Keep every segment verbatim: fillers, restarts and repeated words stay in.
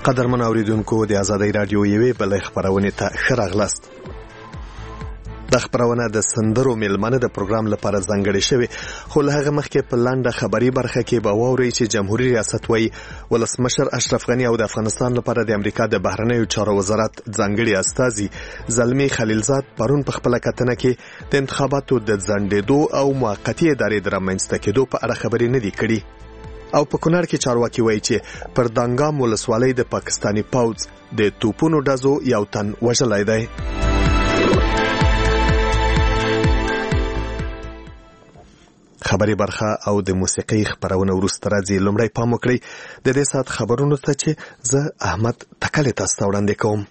قدرمن اوریدونکو د آزادۍ رادیو یوې بلې خبرونه ته ښه راغلاست. د خبرونه د سندرو میلمنه د پروګرام لپاره ځانګړې شوې، خو له هغه مخکې په لنډه خبري برخه کې به واورئ چې جمهوریت ریاست وايي ولسمشر اشرف غني او د افغانستان لپاره د امریکا د بهرنیو چارو وزارت ځانګړي استازي زلمی خلیلزاد پرون په خپل کتنه کې د انتخاباتو د ځنډېدو او موقتي ادارې د رامنځته کېدو په اړه خبرې نه دي کړي. او په کونړ کې چارواکي وایي چې پر دانګام ولسوالۍ د پاکستاني پوځ د توپونو ډزو یو تن وژلی دی. خبري برخه او د موسیقي خبرونه وروسته راځي. لومړی پام وکړئ د دې ساعت خبرونو ته چې زه احمد تکلې تاسو ته وړاندې کوم.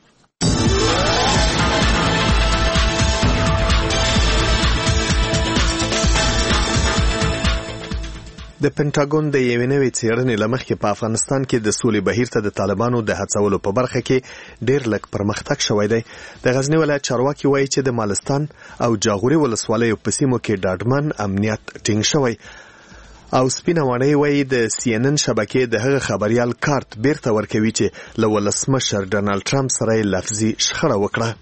د پینټاګون د یوې نوې څېړنې له مخې په افغانستان کې د سولې بهیر ته د طالبانو د هڅولو په برخه کې ډېر لږ پرمختګ شوی دی. د غزني ولایت چارواکي وایي چې د مالستان او جاغوري ولسوالیو په سیمو کې ډاډمن امنیت ټینګ شوی. او سپینه واڼۍ وایي د سی ان ان شبکې د هغه خبریال کارت بیرته ورکوي چې له ولسمشر ډانلډ ټرمپ سره یې لفظي شخړه وکړه.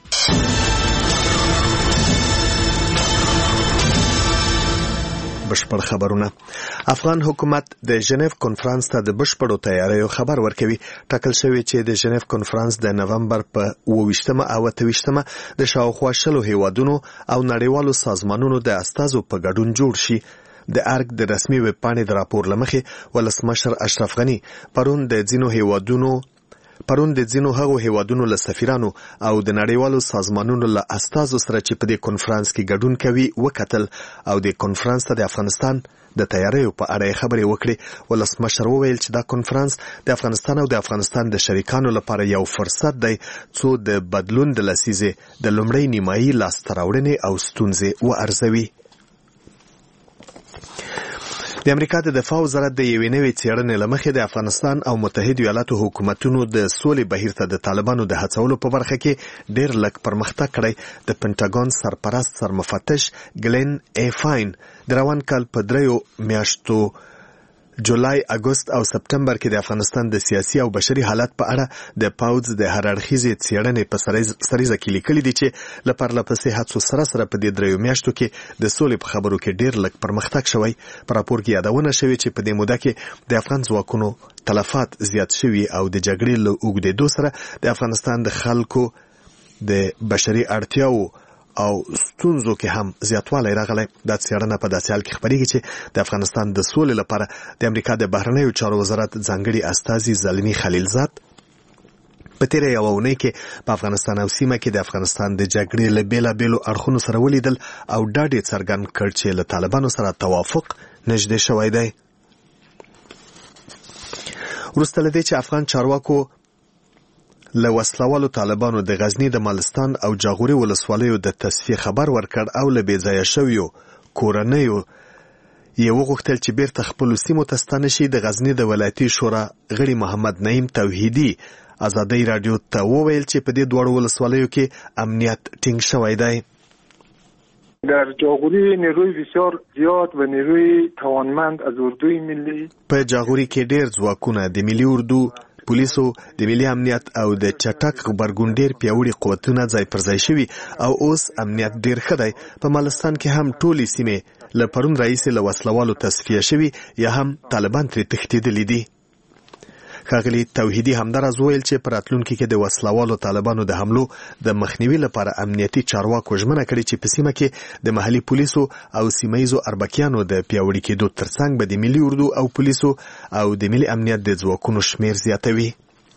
بشپړ خبرونه. افغان حکومت د ژنیو کنفرانس ته د بشپړو تیاریو خبر ورکوي. ټاکل شوی چې د ژنیو کنفرانس د نومبر په اوویشتمه او اتهویشتمه د شاوخوا شلو هیوادونو او نړیوالو سازمانونو د استازو په ګډون جوړ شي. د ارګ د رسمي ویب پاڼې د راپور له مخې ولسمشر اشرف غني پرون د ځینو هیوادونو پرون د ځینو هغو هیوادونو له سفیرانو او د نړیوالو سازمانونو له استازو سره چې په دې کنفرانس کې ګډون کوي وکتل او د کنفرانس ته د افغانستان د تیاریو په اړه خبرې وکړې. ولسمشر وویل چې دا کنفرانس د افغانستان او د افغانستان د شریکانو لپاره یو فرصت دی څو د بدلون د لسیزې د لومړۍ نیمایي لاسته راوړنې او ستونزې وارزوي. د امریکا د دفاع وزارت د یوې نوې څېړنې له مخې د افغانستان او متحده ایالاتو حکومتونو د سولې بهیر ته د طالبانو د هڅولو په برخه کې ډېر لږ پرمختګ کړی. د پینټاګون سرپرست سرمفتش ګلین ای فاین د روان کال په دریو میاشتو جولای، اګوست او سپتمبر کې د افغانستان د سیاسي او بشري حالت په اړه د پوځ د هر اړخیزې څېړنې په سریزه کې لیکلي دي چې له پرلهپسې هڅو سره سره په دې دریو میاشتو کې د سولې په خبرو کې ډېر لږ پرمختګ شوی. په راپور کې یادونه شوې چې په دې موده کې د افغان ځواکونو تلفات زیات شوي او د جګړې له اوږدېدو سره د افغانستان د خلکو د بشري اړتیاو او ستونزو کې هم زیاتوالی راغلی. دا څېړنه په داسې حال کې خبرېږي چې د افغانستان د سولې لپاره د امریکا د بهرنیو چارو وزارت ځانګړي استازي زلمی خلیلزاد په تېره یوه اونۍ کې په افغانستان او سیمه کې د افغانستان د جګړې له بېلابېلو اړخونو سره ولیدل او ډاډ یې څرګند کړ چې له طالبانو سره توافق نږدې شوی دی. وروسته له دې چې افغان چارواکو له وسلوالو طالبانو د غزني د مالستان او جاغوري ولسوالیو د تصفیې خبر ورکړ او له بې ځایه شویو کورنیو یې وغوښتل چې بیرته خپلو سیمو ته ستانه شي. د غزني د ولایتي شورا غړي محمد نعیم توحیدي آزادۍ رادیو ته وویل چې په دې دواړو ولسوالیو کې امنیت ټینګ شوی دی. در جاغوری نیروی بسیار زیاد و نیروی توانمند از اردوی ملی په جاغوري کې ډېر ځواکونه د ملي اردو، پولیسو، د ملي امنیت او د چټک غبرګون ډېر پیاوړي قوتونه ځای پر ځای شوي او اوس امنیت ډېر ښه دی. په مالستان کې هم ټولې سیمې له پرون راهیسې له وسلوالو تصفیه شوي یا هم طالبان ترې تښتېدلي دي. ښاغلي توحیدي همداراز وویل چې په راتلونکي کې د وسلوالو طالبانو د حملو د مخنیوي لپاره امنیتي چارواکو ژمنه کړې چې په سیمه کې د محلي پولیسو او سیمه ییزو اربکیانو د پیاوړي کېدو ترڅنګ به د ملي اردو او پولیسو او د ملي امنیت د ځواکونو شمیر زیاتوي.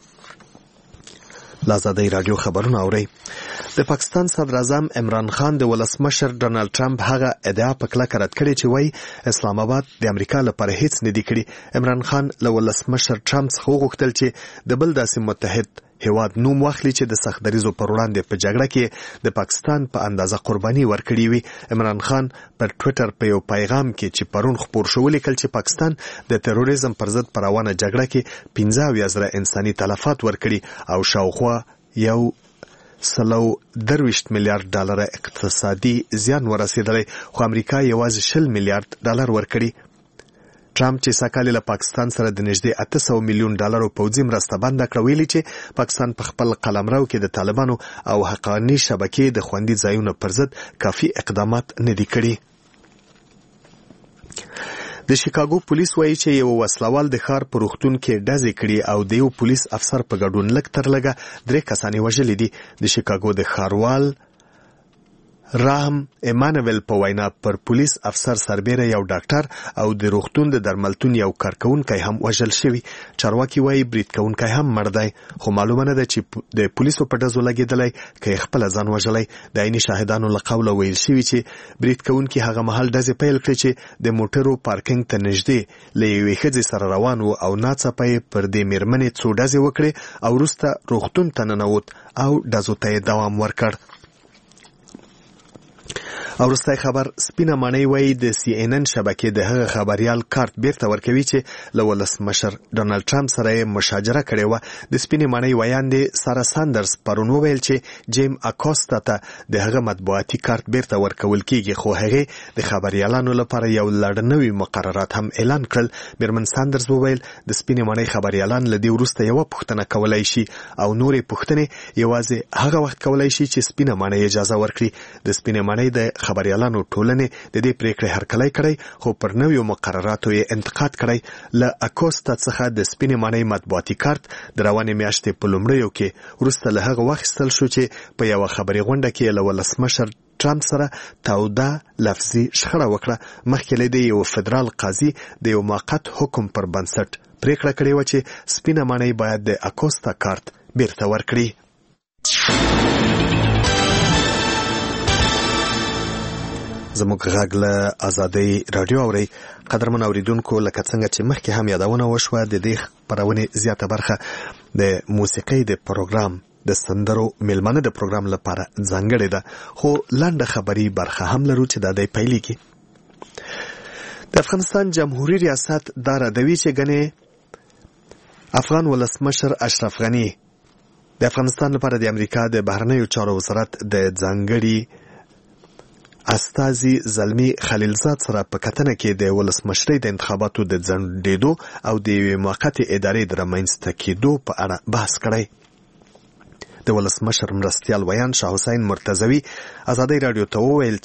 له آزادۍ رادیو خبرونه اورئ. د پاکستان صدر اعظم عمران خان د ولسمشر ډانلډ ټرمپ هغه ادعا په کلکه رد کړې چې وایي اسلام آباد د امریکا لپاره هیڅ نه دي کړي. عمران خان له ولسمشر ټرمپ څخه وغوښتل چې د بل داسې متحد هیواد نوم واخلي چې د سخت دریزو پر وړاندې په جګړه کې د پاکستان په اندازه قرباني ورکړې وي. عمران خان پر ټویټر په یو پیغام کې چې پرون خپور شو ولیکل چې پاکستان د تروریزم پر ضد په روانه جګړه کې پنځه اویا زره انساني تلفات ورکړي او شاوخوا یو سلو درویشت میلیارد ډالر اقتصادي زیان ورسېدلی، خو امریکا یوازې شل میلیارد ډالر ورکړي. ټرمپ چې ساکال له پاکستان سره د نږدې اته سوه میلیون ډالرو پوځي مرسته بنده کړه ویلي چې پاکستان په خپل قلمرو کې د طالبانو او حقاني شبکې د خوندي ځایونو پر ضد کافي اقدامات نه دي کړي. د شیکاګو پولیس وایي چې یو وسلوال د ښار په روغتون کې ډزې کړي او د یو پولیس افسر په ګډون لږ تر لږه درې کسان یې وژلي دي. د شیکاګو د ښاروال راهم ایمانویل په وینا پر پولیس افسر سربیره یو ډاکټر او د روغتون د درملتون یو کارکونکی هم وژل شوی. چارواکي وایي برید کوونکی هم مړ دی، خو معلومه نه ده چې د پولیسو په ډزو لګېدلی که یې خپله ځان وژلی. د عیني شاهدانو له قوله ویل شوي چې برید کوونکي هغه مهال ډزې پیل کړې چې د موټرو پارکینګ ته نږدې له یوې ښځې سره روان و او ناڅاپه یې پر دې میرمنې څو ډزې وکړې او وروسته روغتون ته ننوت او ډزو ته یې دوام ورکړ. او وروستی خبر سپینه ماڼۍ وایي د سی ان ان شبکې د هغه خبریال کارت بیرته ورکوي چې له ولسمشر ډونالد ټرمپ سره یې مشاجره کړې وه. د سپینې ماڼۍ ویاندې سارا ساندرز پرون وویل چې جیم اکوستا ته د هغه مطبوعاتي کارت بیرته ورکول کیږي، خو هغې د خبریالانو لپاره یو لړ نوي مقررات هم اعلان کړل. میرمن ساندرز وویل د سپینې ماڼۍ خبریالان له دې وروسته یوه پوښتنه کولی شي او نورې پوښتنې یوازې هغه وخت کولی شي چې سپینه ماڼۍ اجازه ورکړي. د سپینې ماڼۍ د خبریالانو ټولنې د دې پریکړې هرکلی کړی، خو پر نویو مقرراتو یې انتقاد کړی. له اکوستا څخه د سپینې ماڼۍ مطبوعاتي کارت د روانې میاشتې په لومړیو کې وروسته له هغه واخیستل شو چې په یوه خبري غونډه کې له ولسمشر ټرمپ سره توده لفظي شخړه وکړه. مخکې له دې یو فدرال قاضي د یو موقت حکم پر بنسټ پریکړه کړې وه چې سپینه ماڼۍ باید د اکوستا کارت بیرته ورکړي. زموږ غږ له ازادۍ راډیو اورئ. قدرمن اوریدونکو، لکه څنګه چې مخکې هم یادونه وشوه، د دې خپرونې زیاته برخه د موسیقۍ د پروګرام د سندرو میلمانه د پروګرام لپاره ځانګړې ده، خو لنډه خبري برخه هم لرو چې دا دی پیلېږي. د افغانستان جمهوریت ریاست دا ردوي چې ګنې افغان ولسمشر اشرف غني د افغانستان لپاره د امریکا د بهرنیو چارو وزارت د ځانګړي استازي زلمي خلیلزاد سره په کتنه کې د ولسمشرۍ د انتخاباتو د ځنډېدو او د یوې موقتې ادارې د رامنځته کېدو په اړه بحث کړی. د ولسمشر مرستیال ویان شاه حسین مرتضوي ازادۍ راډیو ته وویل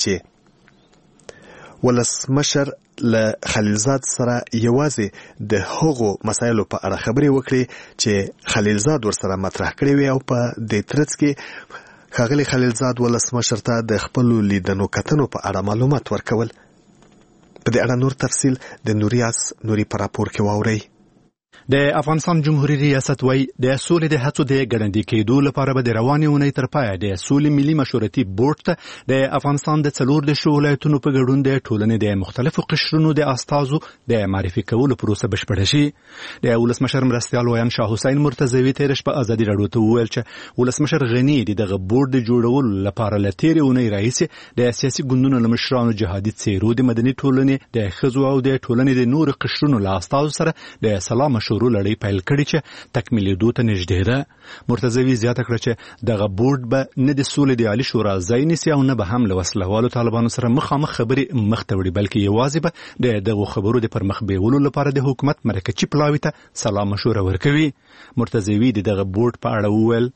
چې ولسمشر له خلیلزاد سره یوازې د هغو مسایلو په اړه خبرې وکړي چې خلیلزاد ورسره مطرح کړي وي او په دې ترڅ کې ښاغلي خلیلزاد ولسمشر ته د خپلو لیدنو کتنو په اړه معلومات ورکول. په دې اړه نور تفصیل د نوریاس نوري په راپور کې واورئ. د افغانستان جمهوریت ریاست وایي د سولې د هڅو د ګړندي کېدو لپاره به د روانې اونۍ تر پایه د سولې ملي مشورتي بورډ ته د افغانستان د څلور دېرشو ولایتونو په ګډون د ټولنې د مختلفو قشرونو د استازو د معرفي کولو پروسه بشپړه شي. د ولسمشر مرستیال ویان شاه حسین مرتضوي تېره شپه ازادي راډیو ته وویل چې ولسمشر غني د دغه بورډ د جوړولو لپاره له تېرې اونۍ راهیسې د سیاسي ګوندونو له مشرانو، جهادي څېرو، د مدني ټولنې، د ښځو او د ټولنې د نورو قشرونو له استازو سره د سلا مشورو لړۍ پیل کړي چې تکمیلېدو ته نږدې ده. مرتضوي زیاته کړه چې دغه بورډ به نه د سولې د عالي شورا ځای نیسي او نه به هم له وسلهوالو طالبانو سره مخامخ خبرې مخ ته وړي، بلکې یوازې به د دغو خبرو د پرمخ بیولو لپاره د حکومت مرکزي پلاوي ته سلا مشوره ورکوي. مرتضوي د دغه بورډ په اړه وویل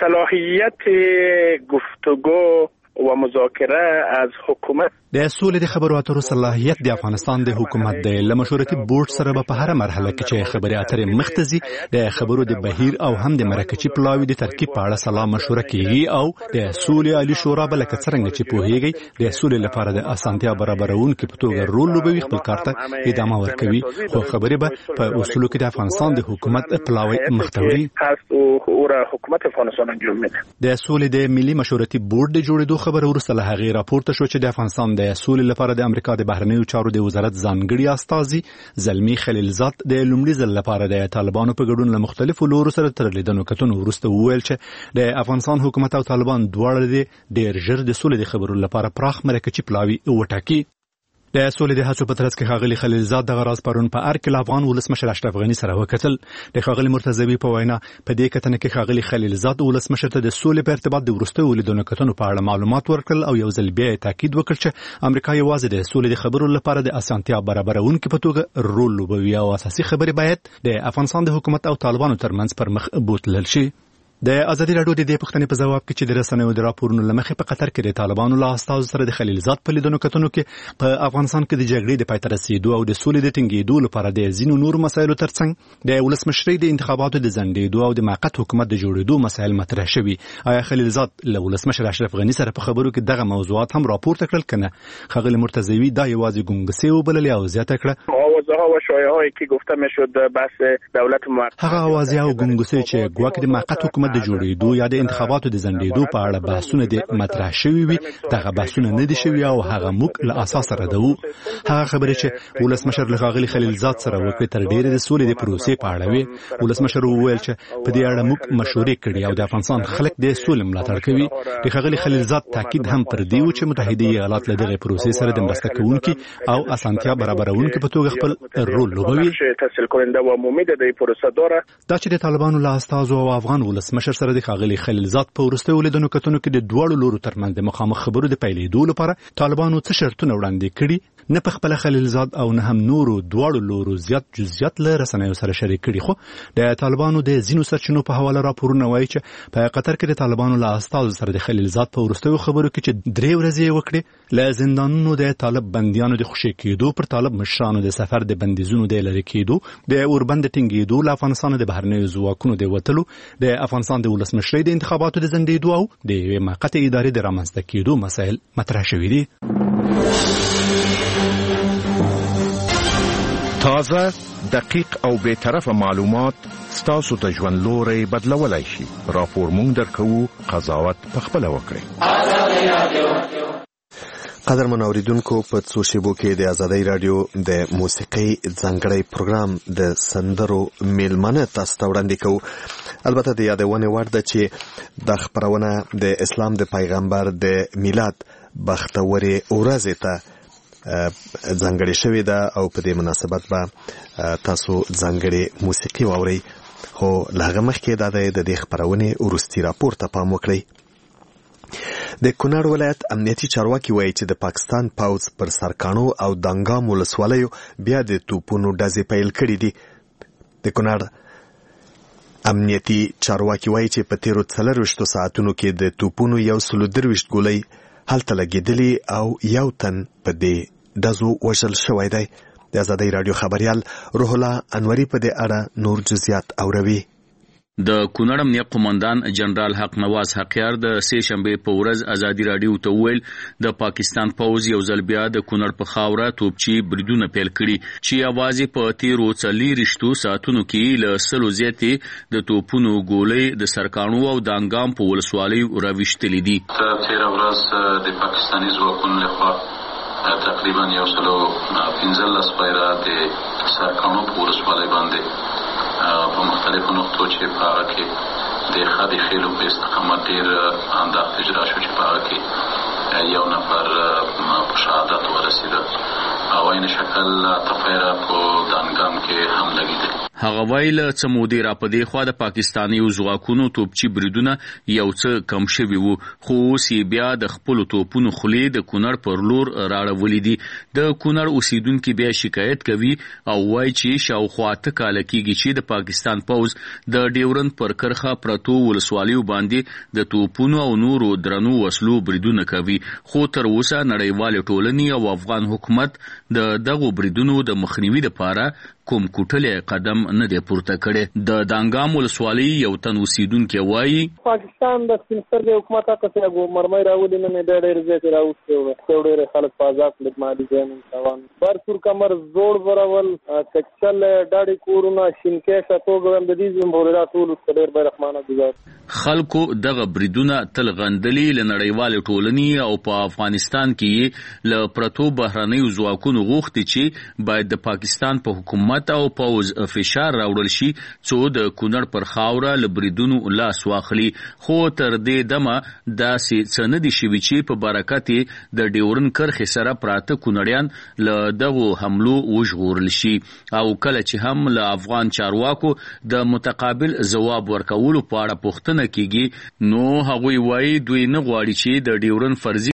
صلاحیت گفتگو و مذاکره از حکومت د سولې د خبرو اترو صلاحیت د افغانستان د حکومت د لمشورتي بورډ سره په هر مرحله کې چې خبرې اترې مختزي د خبرو د بهیر او هم د مرکزي پلاوي د ترکیب په اړه سلا مشوره کیږي او د سولې عالی شورا بل کڅرنګ چې پوهیږي د سولې لپاره د اسانتیا برابرونکو په توګه رول لوبوي، خپل کار ته ادامه ورکوي، خو خبرې به په اصولو کې د افغانستان د حکومت پلاوي مختوري او حکومت افغانستان انجام میده. د سولې د ملي مشورتي بورډ د جوړېدو خبر ورسته له هغې راپورته شو چې د افغانستان د سولې لپاره د امریکا د بهرنیو چارو د وزارت ځانګړي استازي زلمي خلیلزاد د لومړي ځل لپاره د طالبانو په ګډون له مختلفو لورو سره تر لیدنو کتنو وروسته وویل چې د افغانستان حکومت او طالبان دواړه د ډېر ژر د سولې د خبرو لپاره پراخ مرکزي پلاوي وټاکي. د سولې د هڅو په ترڅ کې ښاغلي خلیلزاد دغه راز پرون په ار کې افغان ولسمشر اشرف غني سره وکتل. د ښاغلي مرتضوي په وینا په دې کتنه کې ښاغلي خلیلزاد ولسمشر ته د سولې په ارتباط د وروستیو لیدنو کتنو په اړه معلومات ورکړل او یو ځل بیا تاکید وکړ چې امریکا یوازې د سولې د خبرو لپاره د اسانتیا برابرونکو په توګه رول لوبوي او اساسي خبرې باید د افغانستان د حکومت او طالبانو ترمنځ پر مخ بوتلل شي. د ازادي راډیو د دې پوښتنې په ځواب کې چې د رسنیو د راپورونو لمخې په قطر کې د طالبانو له استازو سره د خلیلزاد په لیدنو کتنو کې په افغانستان کې د جګړې د پای ته رسیدو او د سولې د ټینګېدو لپاره د ځینو نورو مسایلو ترڅنګ د ولسمشرۍ د انتخاباتو د ځنډېدو او د موقت حکومت د جوړېدو مسایل مطرح شوي. آیا خلیلزاد له ولسمشر اشرف غني سره په خبرو کې دغه موضوعات هم راپورته کړل کنه؟ ښاغلي مرتضوي دا یوازې ګونګسي وبللې او زیاته کړه آوازها و شایعه‌ای که گفته میشد بحث دولت موقت هغه آوازها او ګونګسي چې ګواکې د موقت حکومت د جوړېدو یا د انتخاباتو د ځنډېدو په اړه بحثونه د مطرح شوي وي دغه بحثونه نه دي شوي او هغه موږ له اساس ردوو. هغه خبرې چې ولسمشر له ښاغلي خلیلزاد سره وکړې تر ډېرې د سولې د پروسې په اړه وي. ولسمشر وویل چې په دې اړه موږ مشورې کړې او د افغانستان خلک د سولې ملاتړ کوي. د ښاغلي خلیلزاد تاکید هم پر دې و چې متحده ایالات له دغه پروسې سره د مرسته کوونکي او اسانتیا برابرونکي په توګه خپل رول لوبوي. دا چې د طالبانو له استازو او افغان ولسمشر سره د ښاغلي خلیلزاد په وروستیو لیدنو کتنو کې د دواړو لورو ترمنځ د مخامخ خبرو د پیلېدو لپاره طالبانو څه شرطونه وړاندې کړي نه په خپل خلیلزاد او نه هم نورو دواړو لورو زیات جزئیات له رسنیو سره شریک کړي. خو د طالبانو د ځینو سرچینو په حواله راپورونه وایي چې په قطر کې د طالبانو له استازو سره د خلیلزاد په وروستیو خبرو کې چې درې ورځې وکړي له زندانونو د طالب بندیانو د خوشي کېدو پر طالب مشرانو د سفر د بندیزونو د لری کېدو د اوربند ټینګېدو له افغانستان د بهرنیو ځواکونو د وتلو د افغانستان د ولسمشرۍ د انتخاباتو د ځنډېدو او د یوې موقتې ادارې د رامنځته کېدو مسایل مطرح شوي دي. تازه دقیق او بے طرفه معلومات ستاسو ته ژوند لوري بدلولای شي. راپور مونږ درکوو، قضاوت پخپله وکړئ. قدر منوریدونکو په څو شیبو کې د ازادۍ رادیو د موسیقي ځانګړی پروګرام د سندرو میلمنه تاسو ته وړاندې کوو. البته د یادونې وړ ده چې دا خپرونه د اسلام د پیغمبر د میلاد بختورې ورځې ته ځانګړې شوې ده او په دې مناسبت به تاسو ځانګړې موسیقي واورئ. خو له هغه مخکې دا د دې خپرونې وروستي راپور ته پام وکړئ. د کونړ ولایت امنیتي چارواکي وایي چې د پاکستان پوځ پر سرکانو او دانګام ولسوالیو بیا د توپونو ډزې پیل کړي دي. د کونړ امنیتي چارواکي وایي چې په تیرو څلرویشتو ساعتونو کې د توپونو یو سلو درویشت ګولۍ هلته لګېدلي او یو تن په دې ډزو وژل شوی دی. د ازادۍ راډیو خبریال روح الله انوري په دې اړه نور جزئیات اوروي. د کونړ امنیت قومندان جنرال حق نواز حقیار د سې شنبې په ورځ ازادي راډیو ته وویل د پاکستان پوځ یو ځل بیا د کونړ په خاوره توپچي بریدونه پیل کړي چې یوازې په تیرو څلېرویشتو ساعتونو کې له سلو زیاتې د توپونو ګولۍ د سرکانو او د انګام په ولسوالیو راویشتلې دي. تېره ورځ د پاکستاني ځواکونو لخوا تقریبا یو سلو پنځلس پیره د سرکانو په ولسوالۍ باندې په مختلفو نقطو چې په هغه کې د خدي خیلو په استقامت ډېر انداخت اجرا شو چې په هغه کې یو نفر په شهادت ورسېده او عین شکل تفیره په دانګام کې هم لګېدل. هغه ویل چې مودې را پدې خو د پاکستاني ځواکونو توپچي بریدونه یو څه کم شوي وو خو اوس یې بیا د خپل توپونو خولې د کونړ پر لور راړولې دي. د کونړ اوسیدونکو بیا شکایت کوي او وایي چې شاوخوا اته کاله کېږي چې د پاکستان پوځ د ډیورند پر کرخه پرتو ولسوالیو باندې د توپونو او نورو درنو وسلو بریدونه کوي خو تر اوسه نړیوال ټولنې او افغان حکومت د دغو بریدونو د مخنیوي لپاره کوم کوټلې قدم نه دی پورته کړی. د دانګام ولسوالۍ یو تن اوسیدونکی وایي پاکستان د سپینسترګې حکومت هغه څه مرمۍ راولي نه مې ډېر ډېر زیات راوستي و ډېر خلک په آزاد لږ مالي ځای روان بر سور کمر زوړ برول تکچل ډاډي کورونه شینکېشه توګه د دې زموږ ټول ډېر بیرحمانه گزار خلکو دغه بریدونه تل غندلي له نړیوال ټولنې او په افغانستان کې له پرتو بهرنیو ځواکونو غوښتي چې باید د پاکستان په حکومت حکومت او پوز فشار راوړل شي څو د کونړ پر خاوره لبریدونو لاس واخلي خو تر دې دمه داسې څه نه دي شوي چې په برکت د ډیورن کرښې سره پراته کونړیان له دغو حملو وژغورل شي او کله چې هم له افغان چارواکو د متقابل ځواب ورکولو په اړه پوښتنه کیږي نو هغوی وایي دوی نه غواړي چې د ډیورن فرضي